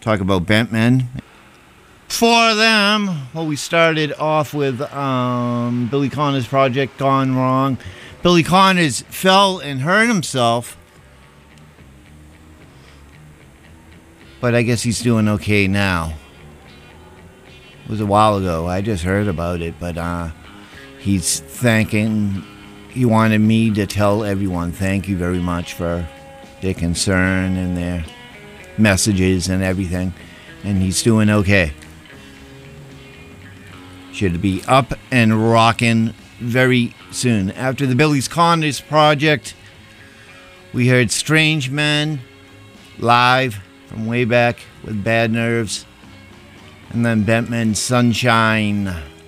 talk about Bentman. For them, well, we started off with Billy Connors' project gone wrong. Billy Connors fell and hurt himself, but I guess he's doing okay now. It was a while ago. I just heard about it, but he's thanking. He wanted me to tell everyone thank you very much for their concern and their messages and everything, and he's doing okay. Should be up and rocking very soon. After the Billy Connors project, we heard Strange Men live from way back with Bad Nerves, and then Bentman Sunshine.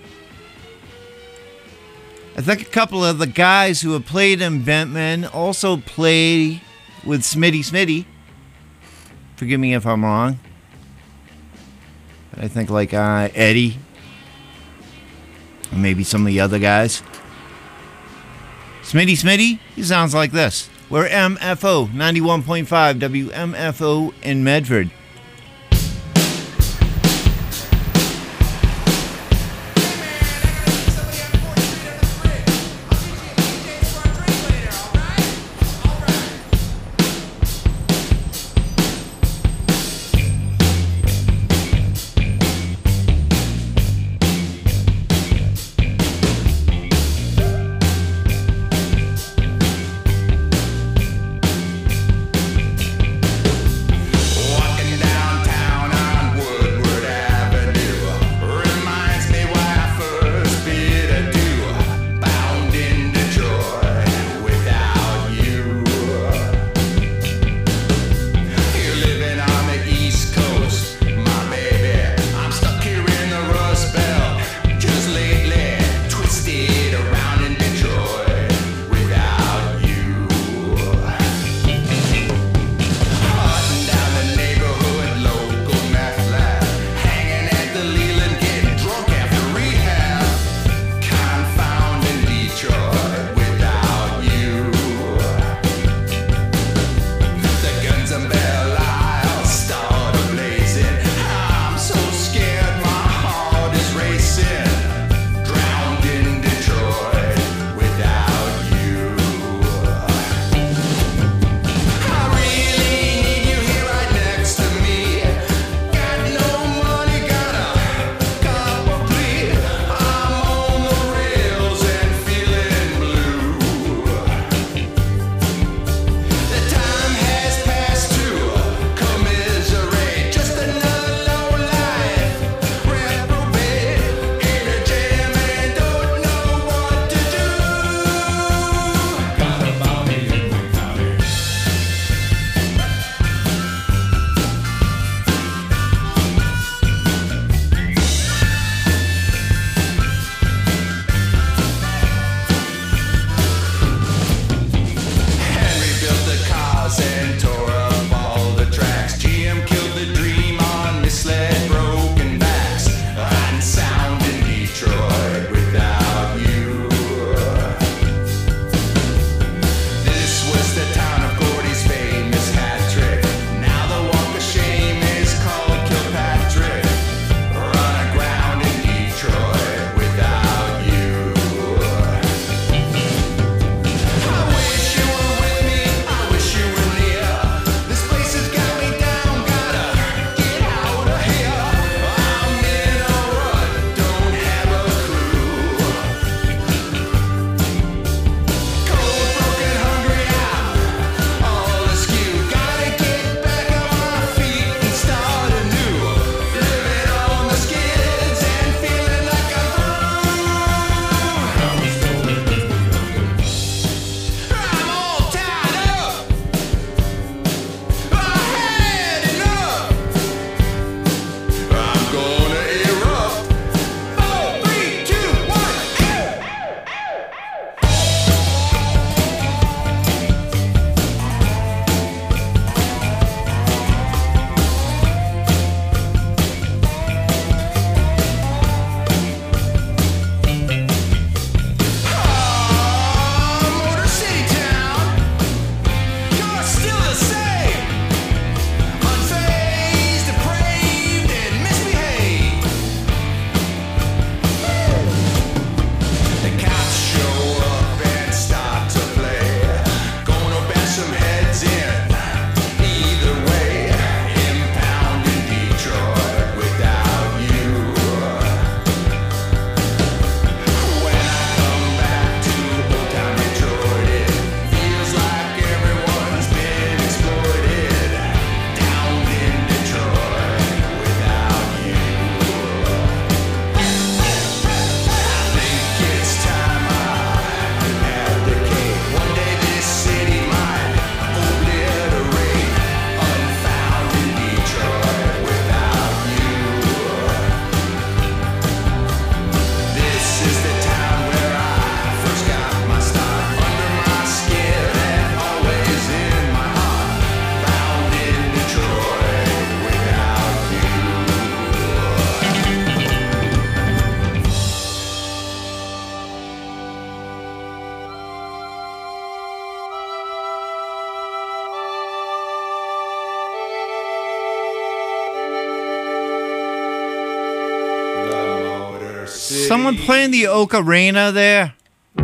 I think a couple of the guys who have played in Bentman also play with Smitty. Forgive me if I'm wrong, but I think like Eddie, or maybe some of the other guys. Smitty, he sounds like this. We're MFO 91.5 WMFO in Medford. Walking Someone playing the ocarina there?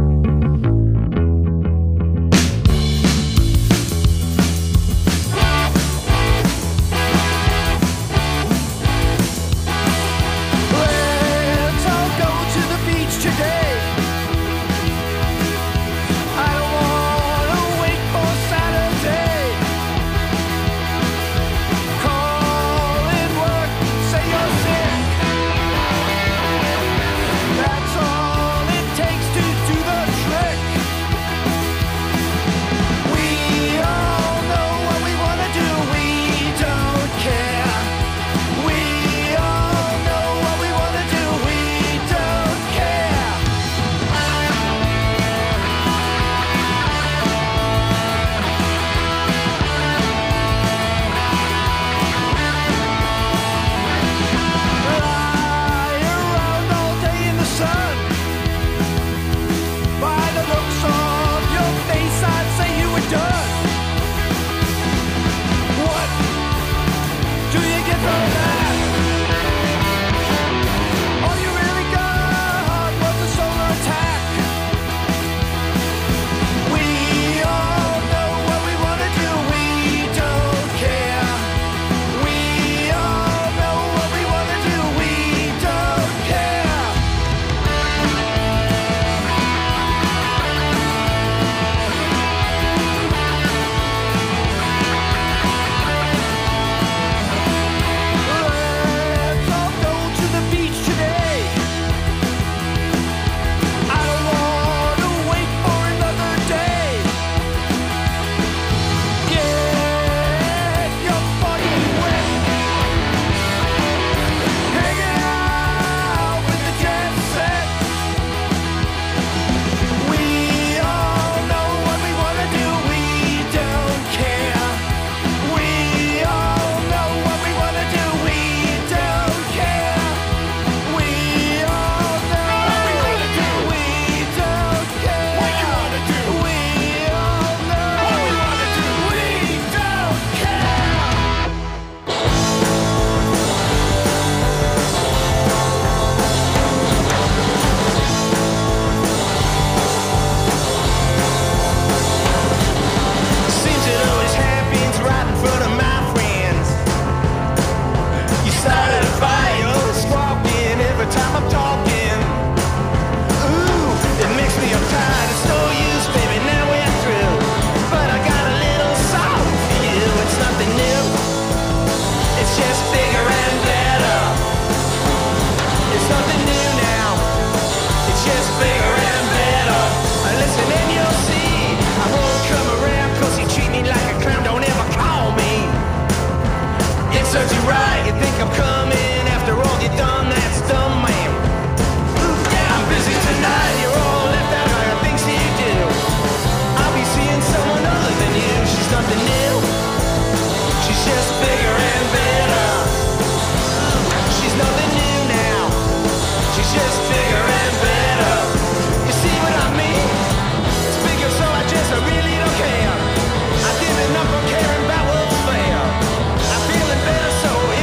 Let's all go to the beach today. I don't wanna wait for Saturday. Call in work, say you're sick. That's all it takes to do the trick. We all know what we wanna do. We don't care. We all know what we wanna do. We don't care. Lie around all day in the sun. By the looks of your face, I'd say you were done. What do you get from that? All you really got was a solar attack. We all know what we wanna do. We don't care. We all know what we wanna do. We don't care. Let's all go to the beach today. I don't wanna wait for another day. Get your body wet. Hanging out with the jet set. We all know what we wanna do. We don't care. We all know what we wanna do. We don't care. We all know what we wanna do. We don't care. What you wanna do? We all know what we wanna do. We don't care. Seems it always happens right in front of my friends. You started a fire, squawking every time I'm talking. Ooh, it makes me uptight. It's no use, baby. Now we're through. But I got a little song for you. It's nothing new. It's just bigger and better. It's nothing new now. It's just bigger and better. Listen and you'll see. I won't come around 'cause you treat me like a clown. Don't ever call me. It serves you right. You think I'm coming after all you done. That's dumb, man. Yeah, I'm busy tonight. You're all left out of the things you do. I'll be seeing someone other than you. She's nothing new. She's just bigger and better. She's nothing new now. She's just bigger and better. You see what I mean? It's bigger, so I really don't care. I've given up on caring about what's fair. I'm feeling better, so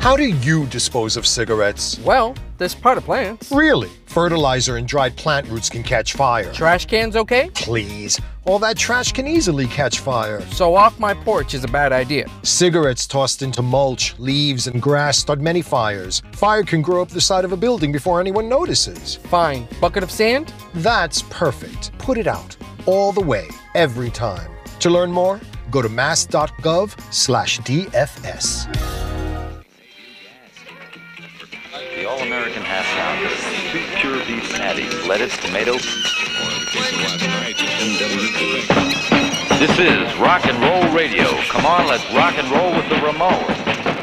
How do you dispose of cigarettes? Well, there's pot of plants. Really? Fertilizer and dried plant roots can catch fire. Trash cans okay? Please. All that trash can easily catch fire. So off my porch is a bad idea. Cigarettes tossed into mulch, leaves, and grass start many fires. Fire can grow up the side of a building before anyone notices. Fine. Bucket of sand? That's perfect. Put it out. All the way. Every time. To learn more, go to mass.gov/DFS. The All-American Half Pounder. 2 pure beef patties, lettuce, tomato. This is Rock and Roll Radio. Come on, let's rock and roll with the Ramones.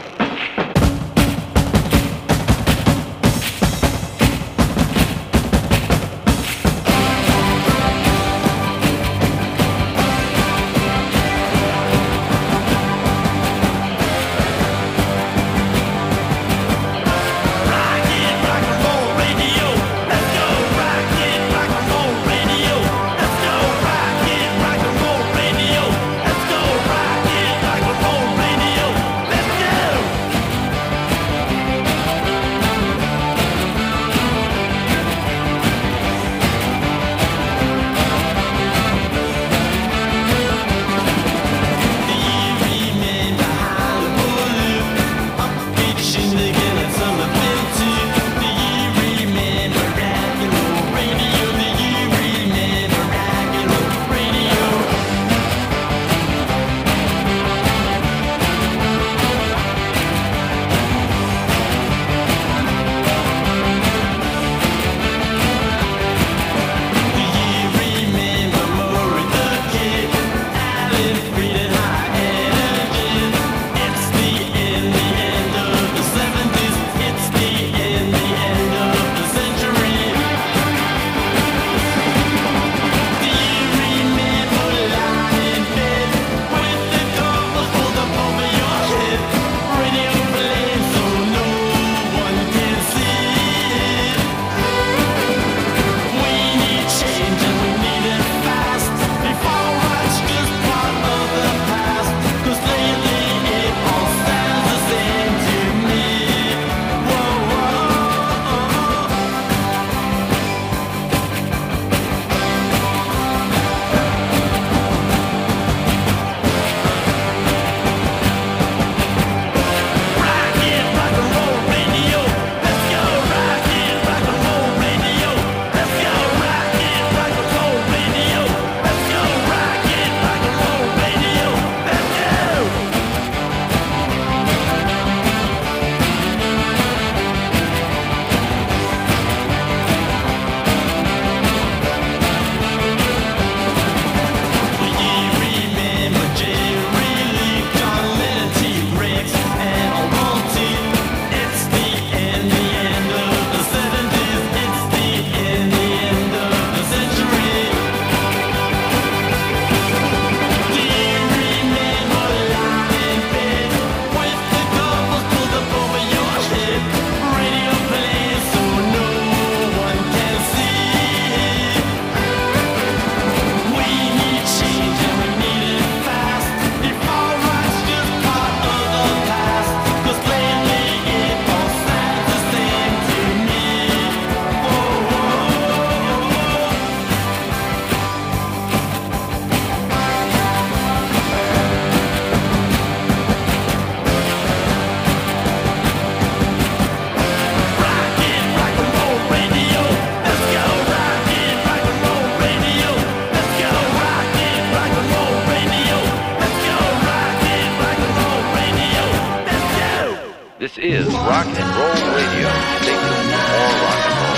This is Rock and Roll Radio. Stay tuned for more rock and roll.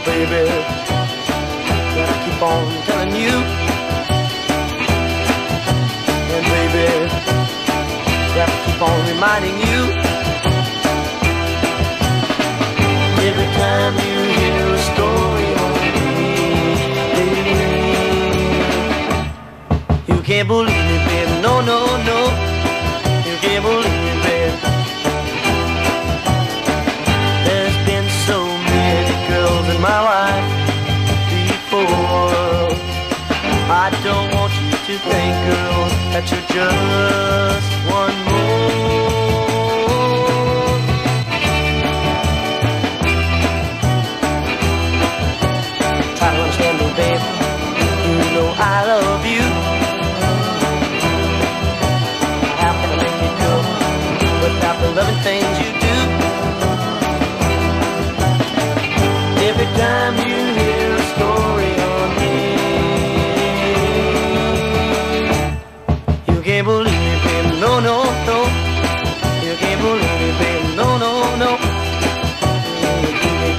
baby, that I keep on telling you. And baby, that I keep on reminding you. Every time you hear a story on me, you can't believe it, baby, no, no, no. You can't believe it, baby. There's been so many girls in my life before. I don't want you to think, girl, that you're just one more. Try to understand me, baby. You know I love you. How can I make it go without the loving things you do? Every time you hear a story on me, you can't believe it, baby, no, no, no. You can't believe it, baby, no, no, no. We'll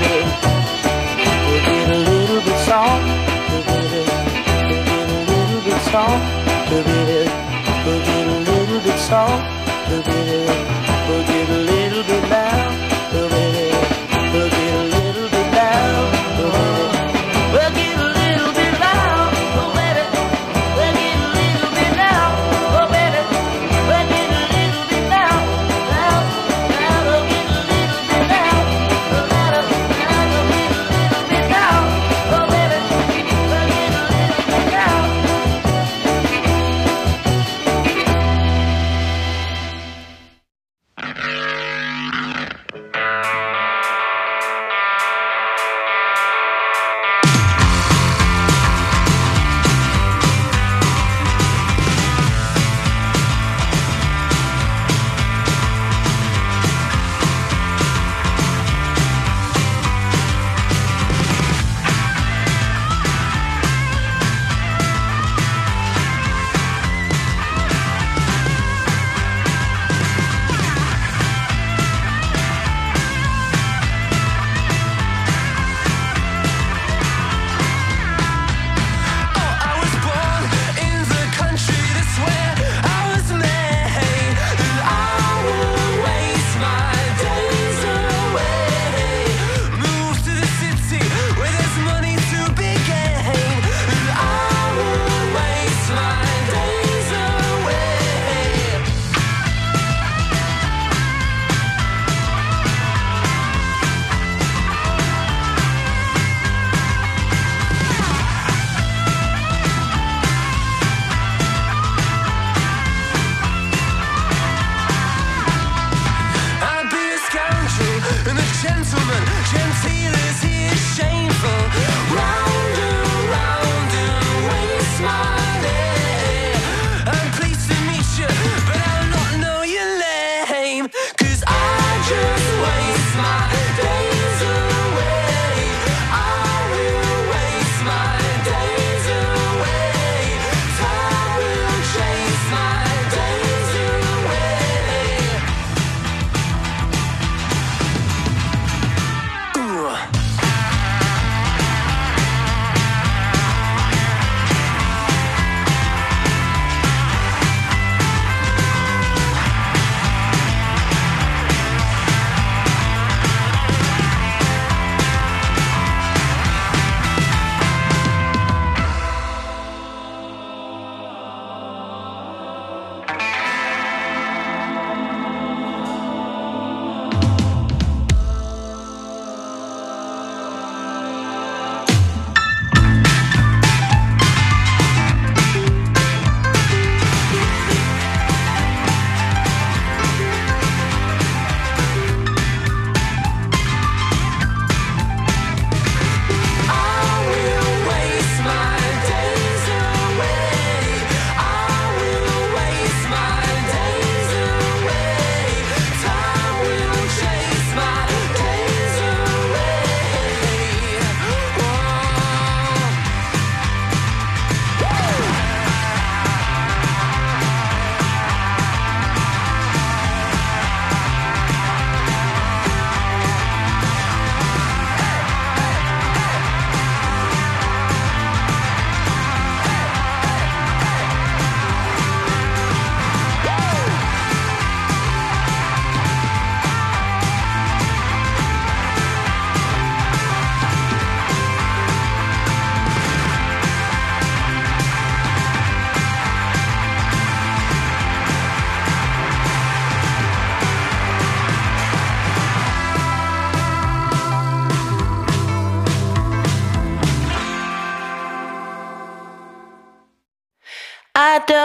get a little bit soft, we'll get a little bit soft, we'll get a little bit soft, we'll get a little bit loud, we'll get a little bit loud, we'll get a little bit loud, oh baby, we'll get a little bit loud, oh baby, we'll get a little bit loud, loud, loud, we'll get a little bit loud, oh loud, loud, we'll get a little bit loud, oh baby, we'll get a little bit loud.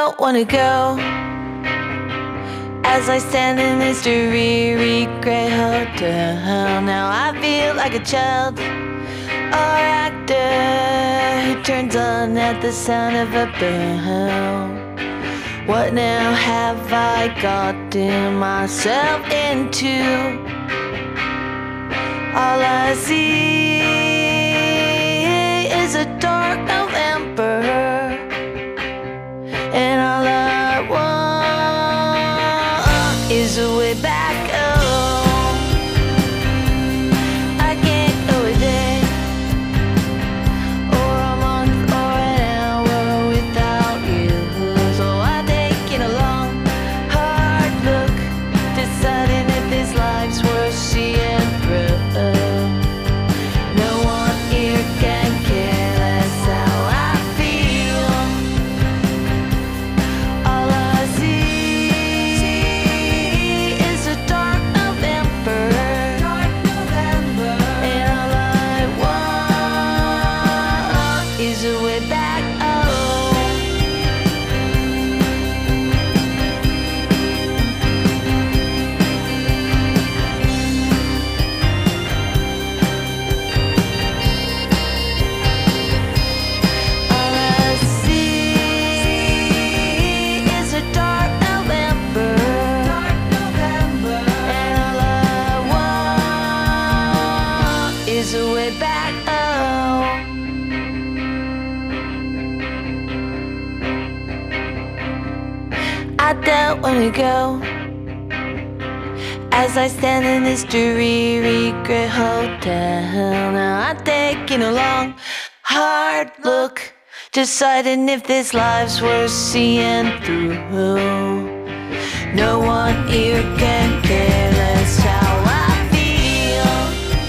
don't wanna go. As I stand in this dreary gray hotel, now I feel like a child or actor who turns on at the sound of a bell. What now have I gotten myself into? All I see is a dark November, and all I want is a way back home. I can't go a day or a month or an hour without you, so I take it a long, hard look, deciding if this life's worth seeing through. No one here can care less how I feel. All I see is a dark November, and all I want is a way back home. All I see is a dark November, and all I want is a way back home. I don't wanna go. As I stand in this dreary gray hotel, now I'm taking a long, hard look, deciding if this life's worth seeing through. No one here can care less how I feel.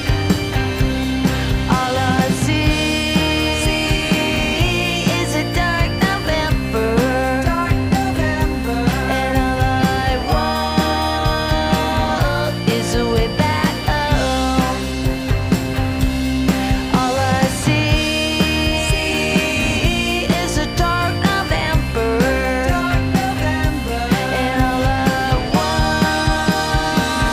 All I see is a dark November, and all I want is a way back home. All I see is a dark November, and all I want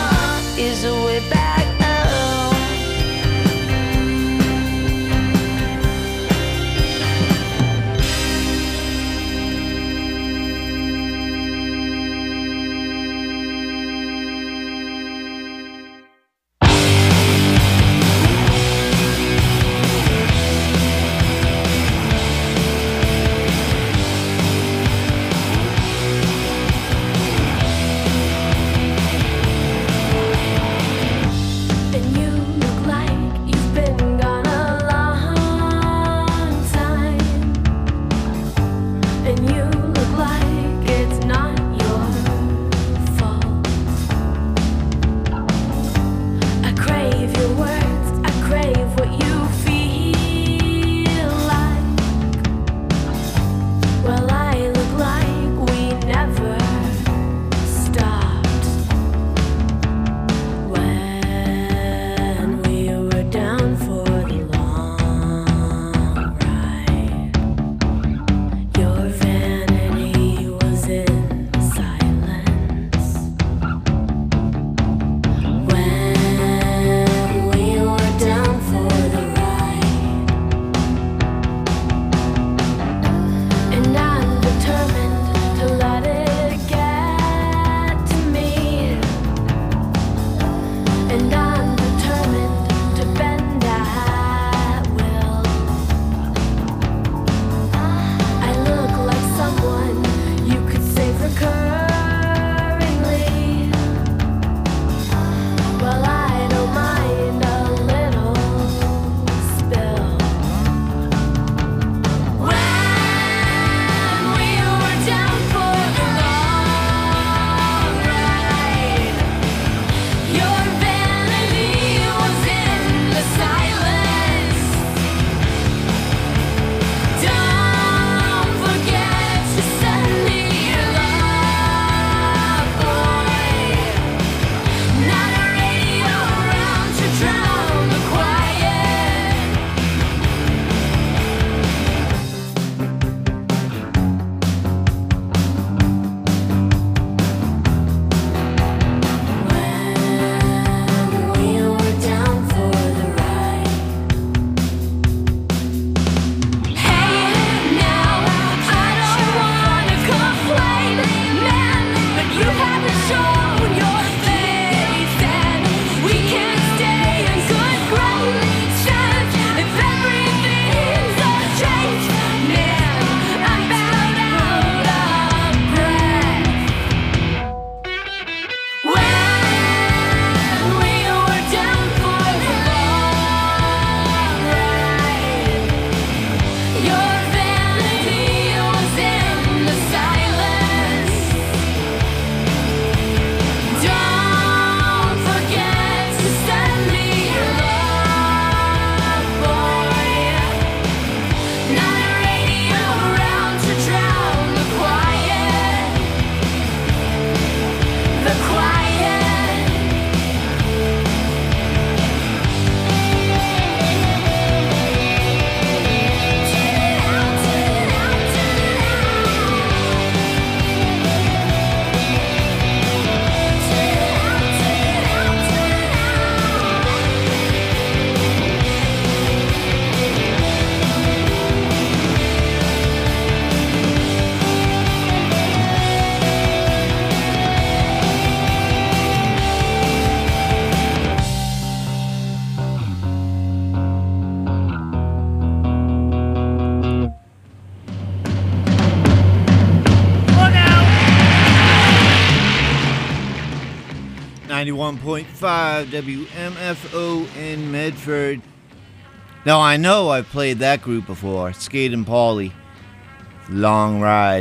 91.5 WMFO in Medford. Now, I know I've played that group before, Skate and Polly. Long Ride.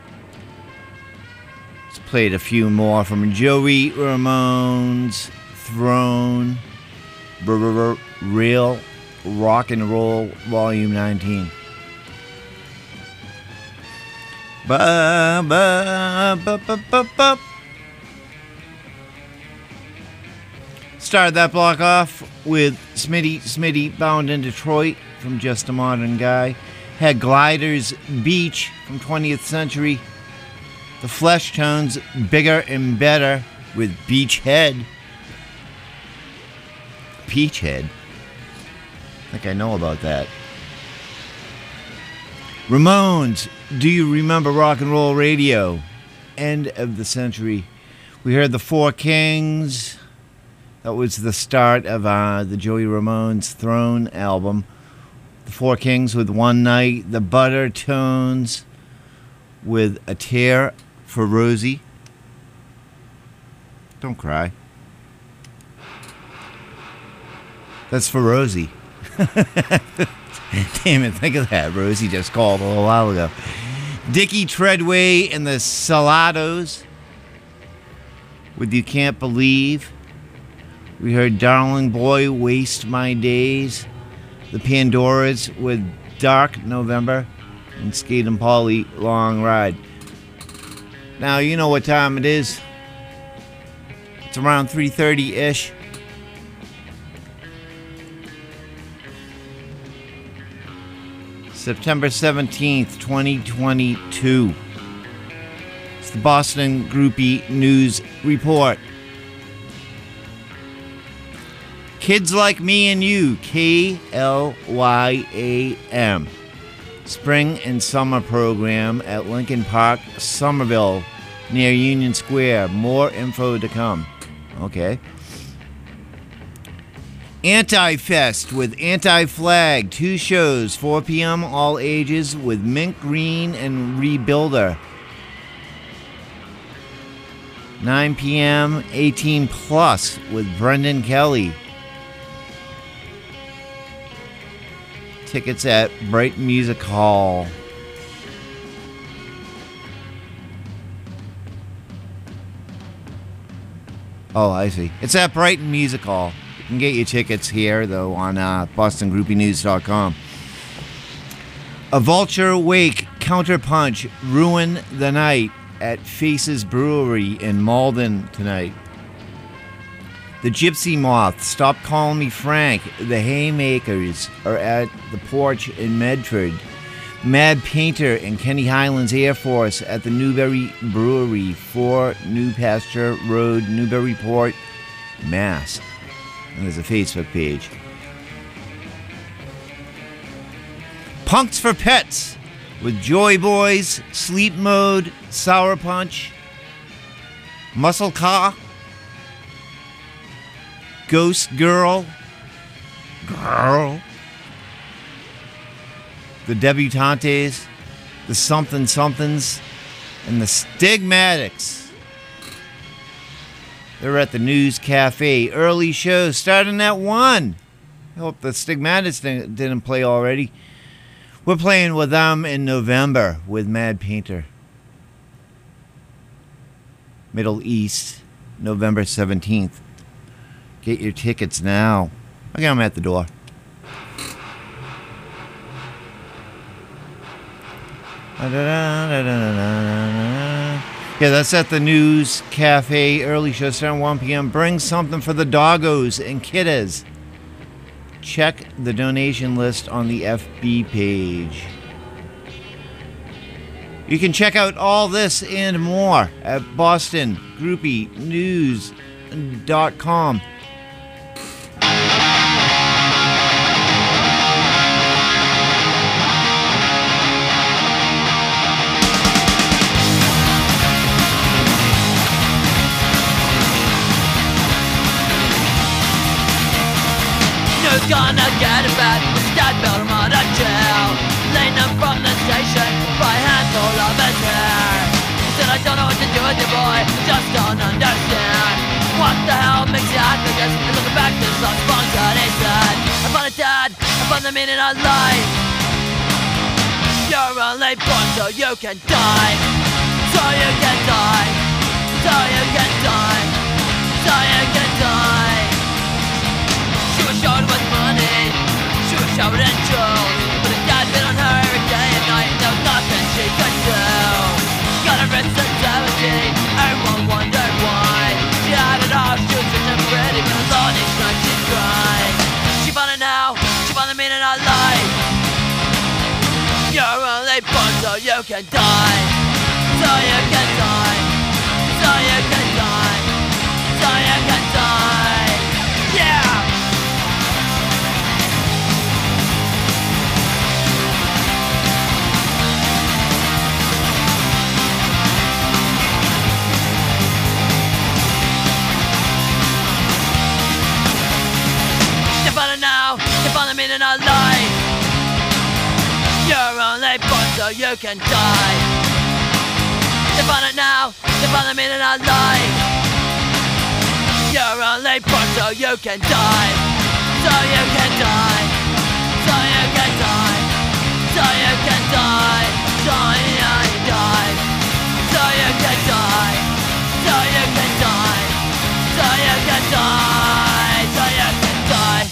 Let's play a few more from Joey Ramone's Throne. Real Rock and Roll Volume 19. Ba ba ba ba ba ba. Started that block off with Smitty Bound in Detroit from Just a Modern Guy. Had Gliders Beach from 20th Century. The Flesh Tones Bigger and Better with Beachhead. Beachhead? I think I know about that. Ramones, Do You Remember Rock and Roll Radio? End of the century. We heard the Four Kings. That was the start of the Joey Ramone's Throne album. The Four Kings with One Night. The Butter Tones with A Tear for Rosie. Don't cry. That's for Rosie. Damn it, think of that. Rosie just called a little while ago. Dickie Treadway and the Salados with You Can't Believe. We heard Darling Boy, Waste My Days. The Pandoras with Dark November. And Skate and Polly, Long Ride. Now, you know what time it is. It's around 3:30-ish. September 17th, 2022. It's the Boston Groupie News Report. Kids Like Me and You, KLYAM. Spring and Summer Program at Lincoln Park, Somerville, near Union Square. More info to come. Okay. Anti-Fest with Anti-Flag. 2 shows, 4 p.m. all ages with Mint Green and Rebuilder. 9 p.m. 18 plus with Brendan Kelly. Tickets at Bright Music Hall. Oh, I see. It's at Brighton Music Hall. You can get your tickets here, though, on BostonGroupieNews.com. A Vulture Wake Counterpunch Ruin the Night at Faces Brewery in Malden tonight. The Gypsy Moth, Stop Calling Me Frank. The Haymakers are at the Porch in Medford. Mad Painter and Kenny Highlands Air Force at the Newbury Brewery, 4 New Pasture Road, Newburyport, Mass. And there's a Facebook page. Punks for Pets with Joy Boys, Sleep Mode, Sour Punch, Muscle Car, Ghost Girl, the Debutantes, the Something Somethings, and the Stigmatics. They're at the News Cafe. Early show starting at 1. I hope the Stigmatics didn't play already. We're playing with them in November with Mad Painter. Middle East, November 17th. Get your tickets now. I got them at the door. Yeah, that's at the News Cafe. Early show starting 1 p.m. Bring something for the doggos and kiddas. Check the donation list on the FB page. You can check out all this and more at BostonGroupieNews.com. Who's gonna get it back? Stab Belmont a jail. Lane him from the station by a handful of his hair. He said I don't know what to do with you, boy, just don't understand. What the hell thoughts bunkered inside. I found a dad, I found the meaning of life. You're only born so you can die. So you can die. So you can die. So you can die. She was short with money. She was short in jewels. But her dad been on her day and night. There was nothing she could do. Got her wrist at 70. Everyone wondered why. She had it all. She was rich and pretty. But the Lord each night she cried. She found it now. She found the meaning of life. You're only born so you can die. So you can die. So you can die. So you can die. Yeah! You found it now. You found the meaning of life. You're only born so you can die. You found it now, you found the meaning of life. You're only born so you can die. So you can die. So you can die. So you can die. So you can die. So you can die. So you can die. So you can die. So you can die.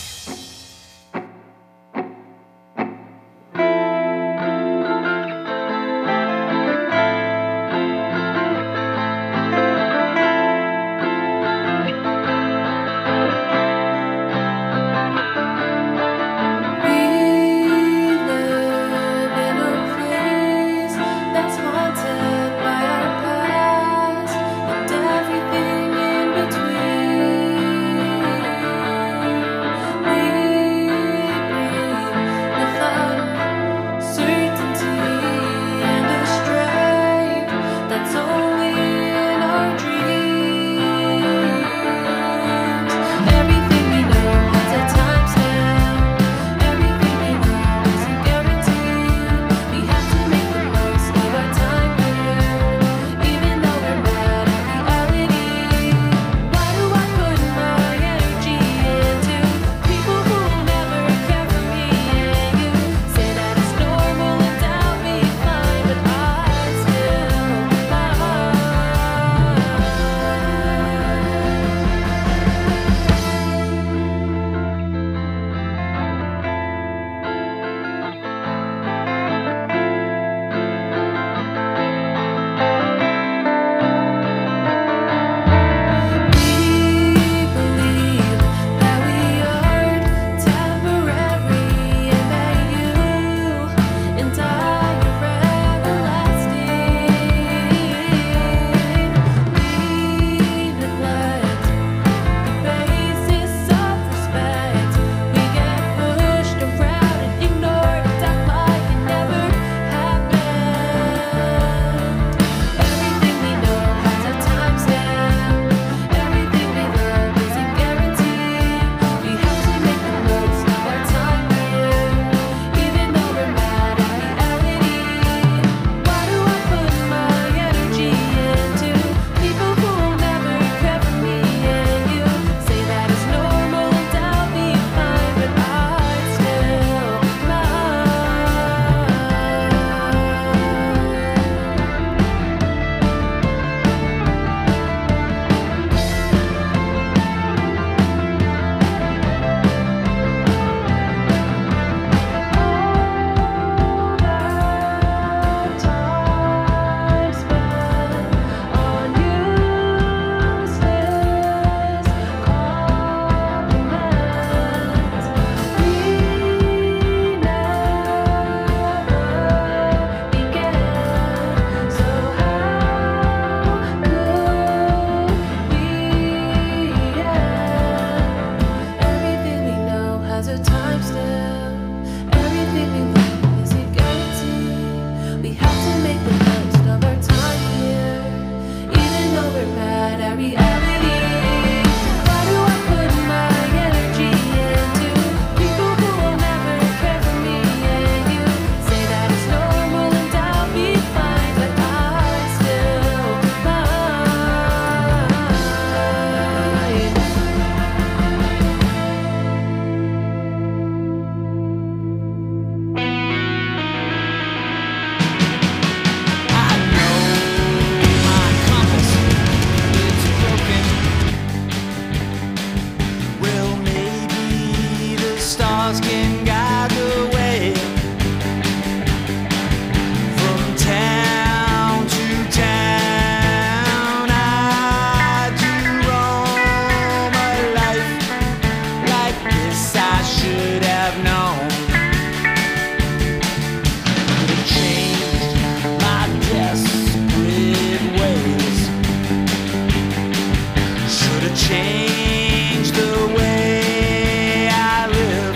change the way I live.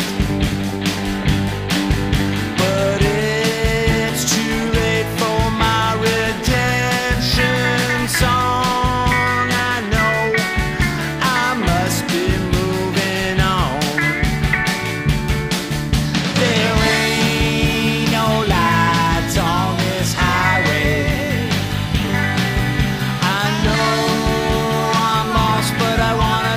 But it's too late for my redemption song. I know I must be moving on. There ain't no lights on this highway. I know I'm lost, but I wanna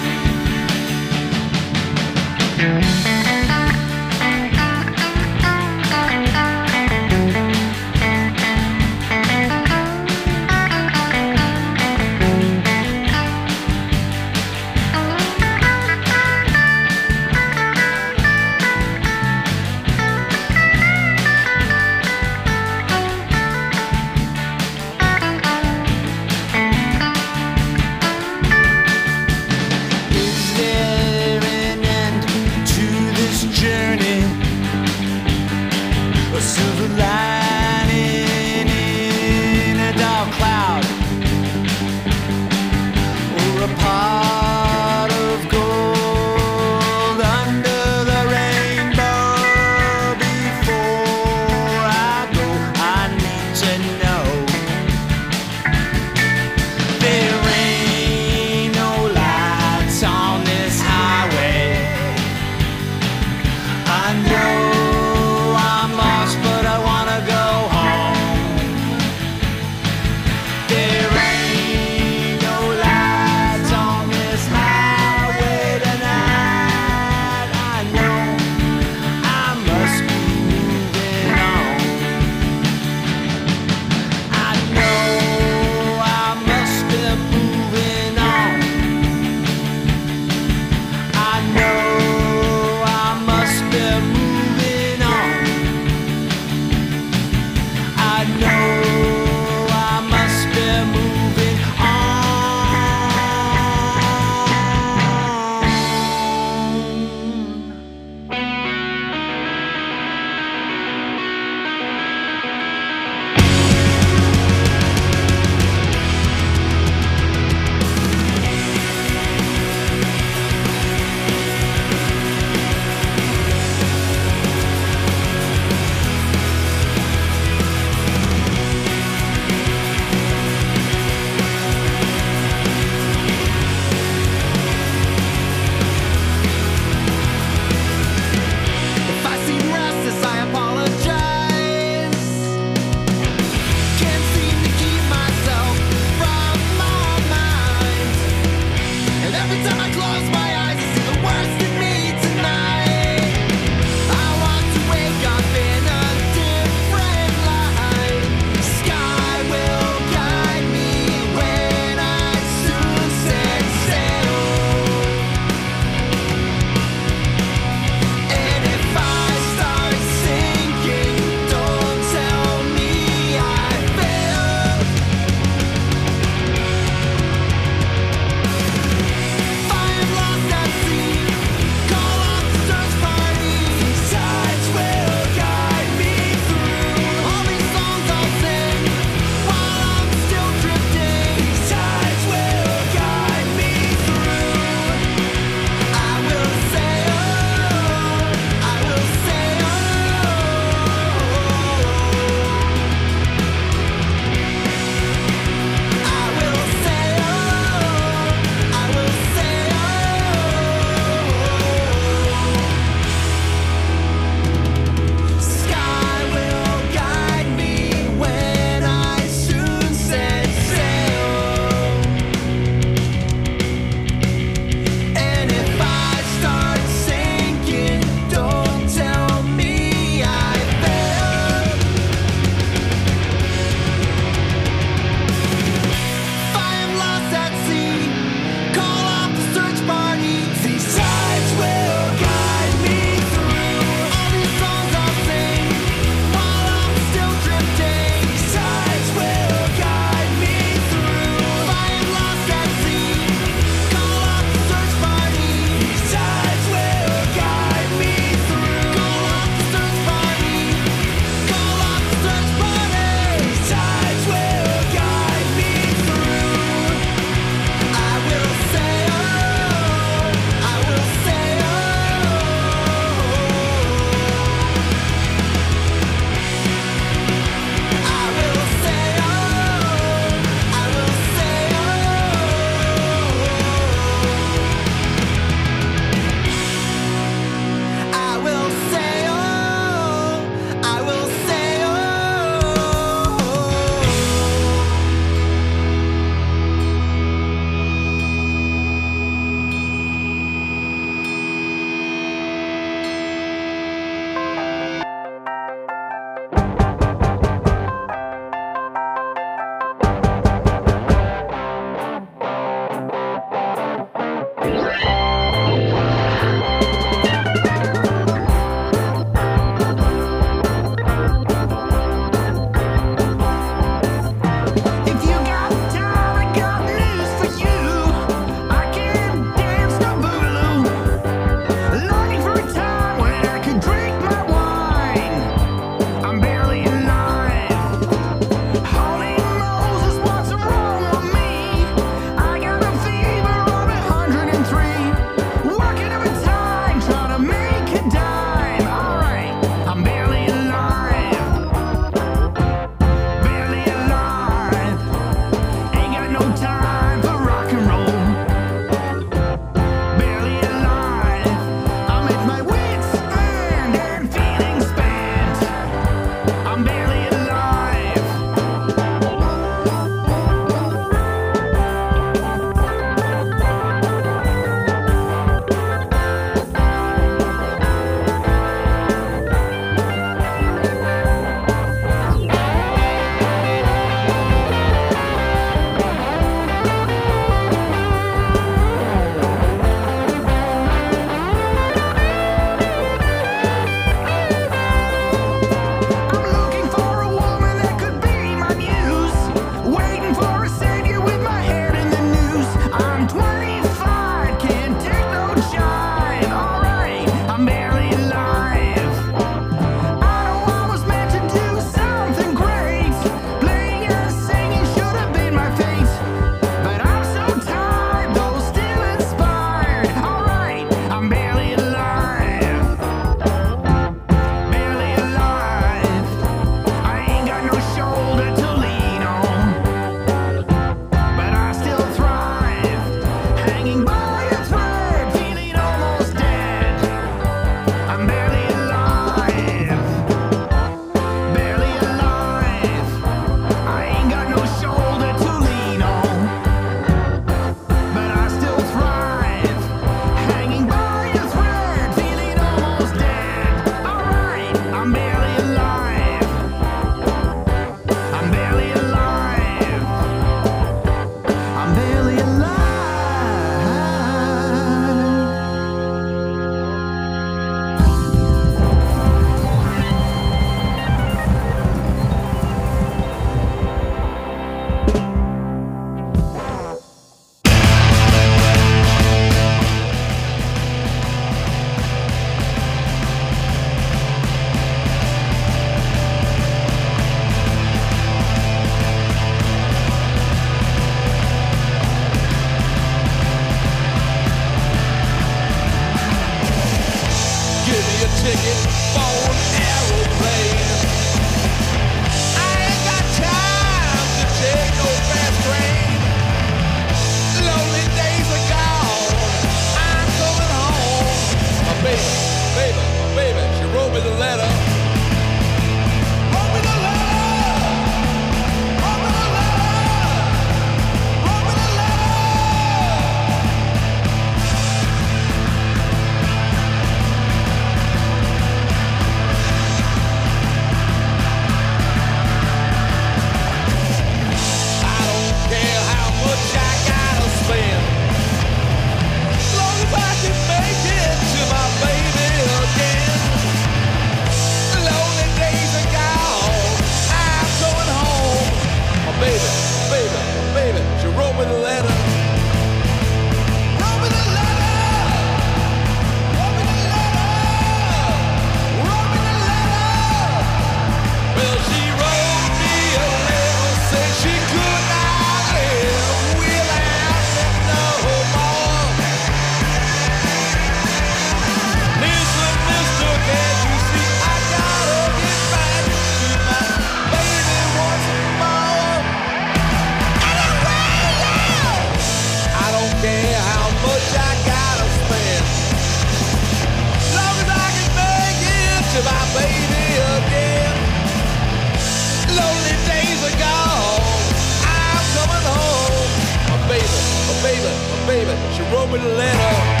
baby, she wrote me the letter.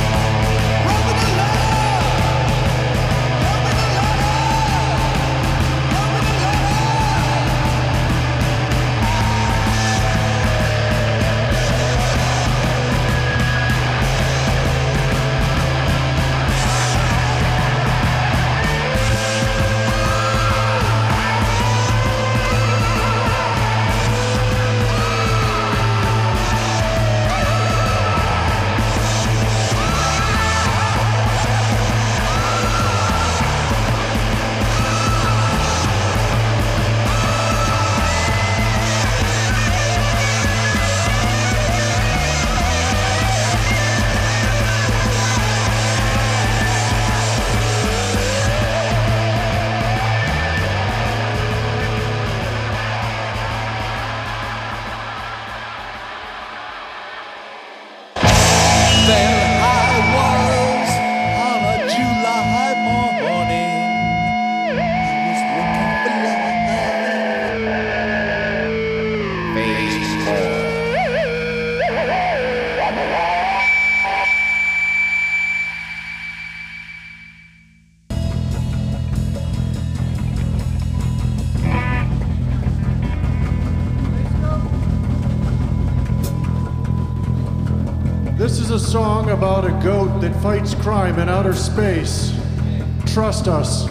This is a song about a goat that fights crime in outer space. Trust us.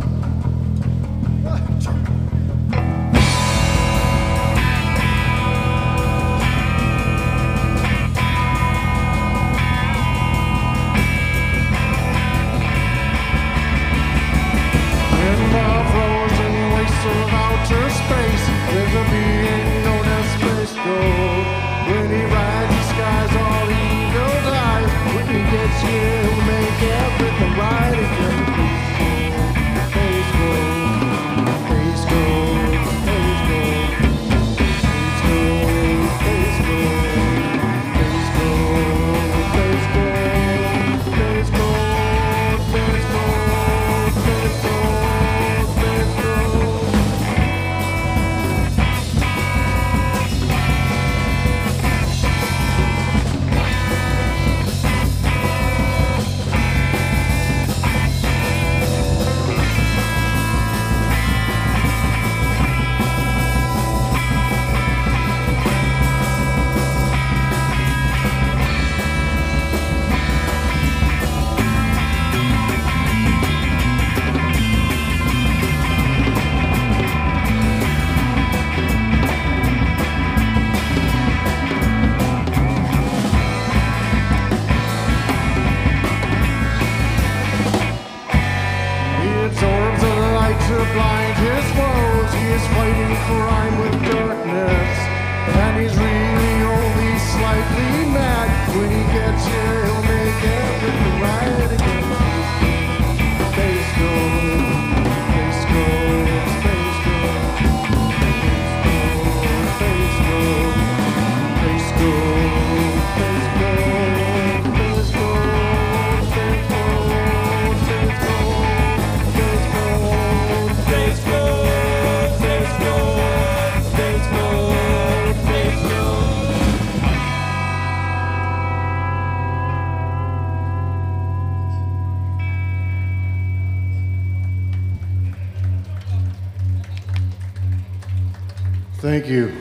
Thank you.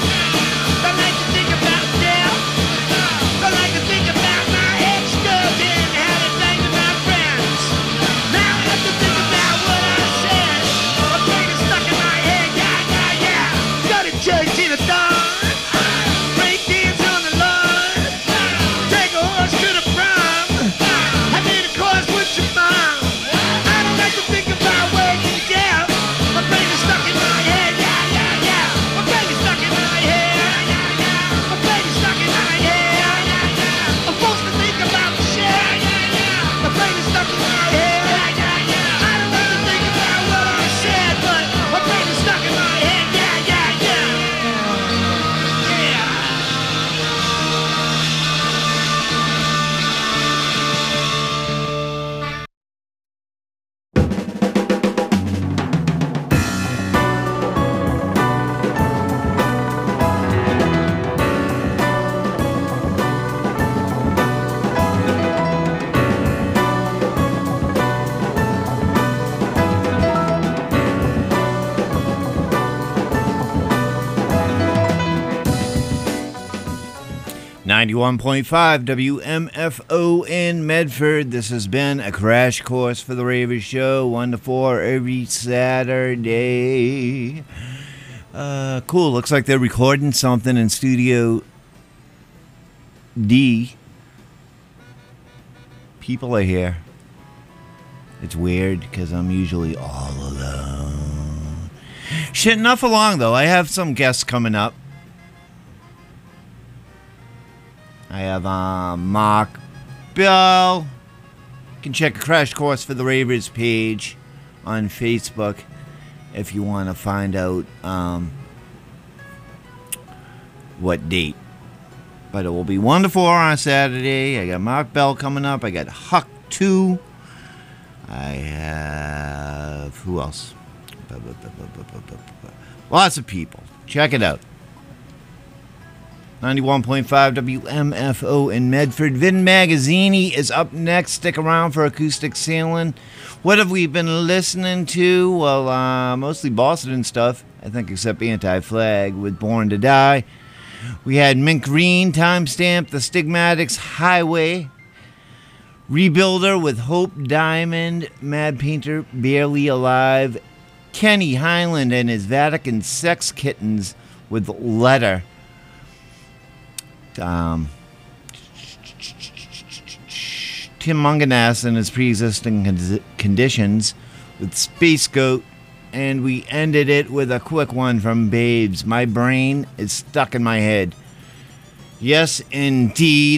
Don't like to think about my ex-girl, yeah. 91.5 WMFO in Medford. This has been a crash course for the Ravers Show, 1 to 4 every Saturday. Cool. Looks like they're recording something in Studio D. People are here. It's weird because I'm usually all alone. Shit, enough along though. I have some guests coming up. I have Mark Bell. You can check a crash course for the Ravers page on Facebook if you want to find out what date. But it will be 1 to 4 on Saturday. I got Mark Bell coming up. I got Huck 2. I have... who else? Lots of people. Check it out. 91.5 WMFO in Medford. Vin Magazzini is up next. Stick around for Acoustic Sailing. What have we been listening to? Well, mostly Boston stuff, I think, except Anti-Flag with Born to Die. We had Mint Green, Timestamp, The Stigmatics, Highway. Rebuilder with Hope Diamond, Mad Painter, Barely Alive. Kenny Highland and his Vatican Sex Kittens with Letter. Tim Munganess and his Pre-Existing Conditions with Space Goat, and we ended it with a quick one from Babes. My brain is stuck in my head. Yes, indeed.